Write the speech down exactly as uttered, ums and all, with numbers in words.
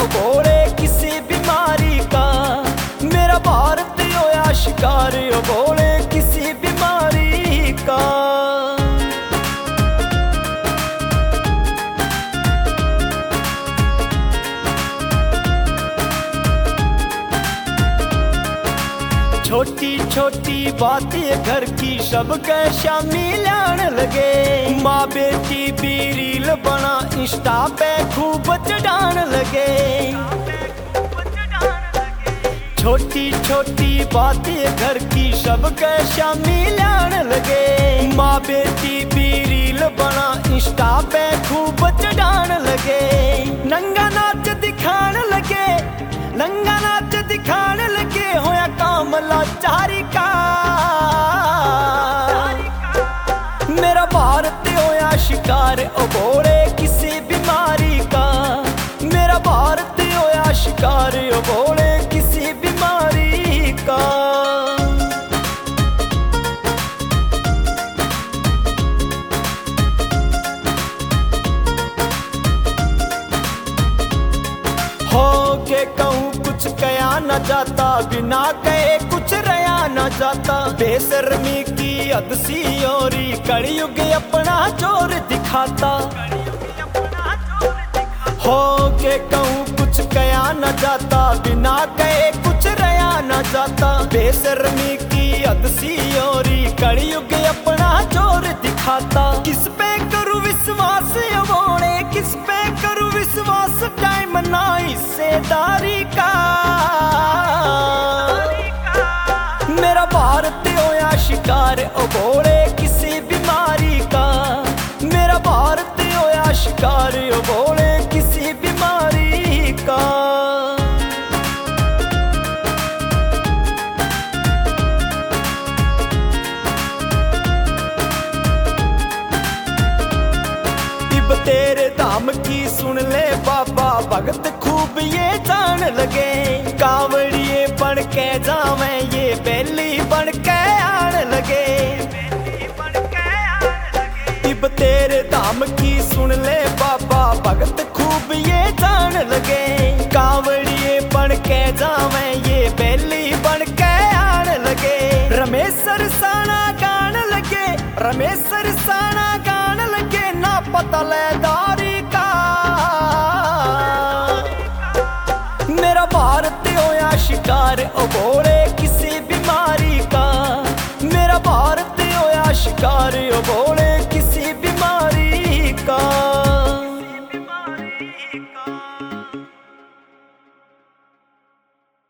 ओ बोले किसी बीमारी का। मेरा भारत होया शिकार ओ बोले किसी बीमारी का। छोटी छोटी बातें घर की सबके शामी लान लगे। माँ बेटी भी रील बना इंस्टा पे खूब चढ़ान लगे। छोटी छोटी बातें घर की सबके शामी लान लगे। माँ बेटी भी रील बना इंस्टा पे खूब चढ़ान लगे। नंगा नाच दिखान लगे, नंगा नाच दिखान लगे। होया काम लाचारी का। मेरा भारत होया शिकार ओ बोले किसी बीमारी का। मेरा भारत होया शिकार ओ बोले किसी बीमारी का। हो के कहूँ कुछ कया न जाता, बिना कहे कुछ रया न जाता। बेशर्मी की हद सी ओरी कलयुग अपना जोर दिखाता। हो के कहूँ कुछ कया न जाता, बिना कहे कुछ रया न जाता। बेशर्मी की हद सी ओरी कलयुग अपना जोर दिखाता। किस पे करूँ विश्वास अबोले, किस पे करूँ विश्वास। टाइम ना हिस्सेदारी का। मेरा भारत होया शिकार ओ बोले किसी बीमारी का। मेरा भारत होया शिकार ओ बोले किसी बीमारी का। इब तेरे धाम की सुन ले बाबा, भगत खूब ये जान लगे। कावड़िए बन के जावे ये बेली बन के आन लगे। इब तेरे धाम की सुन ले बाबा, भगत खूब ये जान लगे। कावड़िए बन के जावे ये बेली बन के आन लगे। रमेश सरसाना गान लगे, रमेश सरसाना गान लगे। ना पता लेदारी का। मेरा भारत होया शिकार ओ बोले